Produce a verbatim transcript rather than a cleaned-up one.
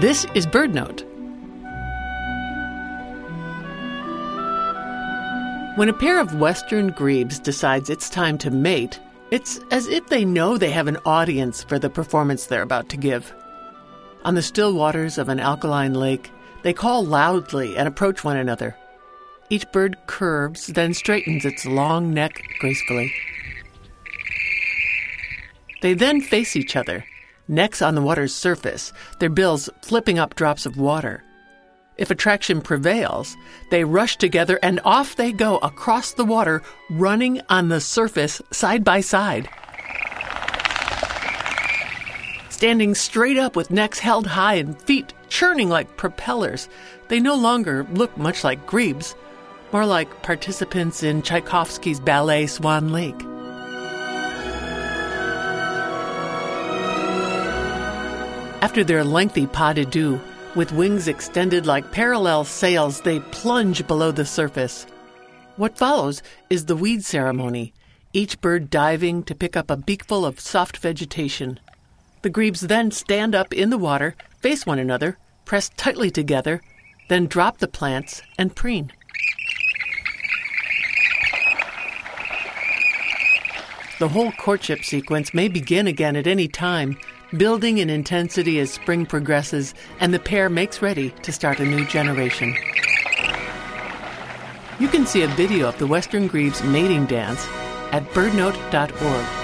This is BirdNote. When a pair of western grebes decides it's time to mate, it's as if they know they have an audience for the performance they're about to give. On the still waters of an alkaline lake, they call loudly and approach one another. Each bird curves, then straightens its long neck gracefully. They then face each other, necks on the water's surface, their bills flipping up drops of water. If attraction prevails, they rush together and off they go across the water, running on the surface side by side. Standing straight up with necks held high and feet churning like propellers, they no longer look much like grebes, more like participants in Tchaikovsky's ballet Swan Lake. After their lengthy pas de deux, with wings extended like parallel sails, they plunge below the surface. What follows is the weed ceremony, each bird diving to pick up a beakful of soft vegetation. The grebes then stand up in the water, face one another, press tightly together, then drop the plants and preen. The whole courtship sequence may begin again at any time, building in intensity as spring progresses and the pair makes ready to start a new generation. You can see a video of the western grebe's mating dance at birdnote dot org.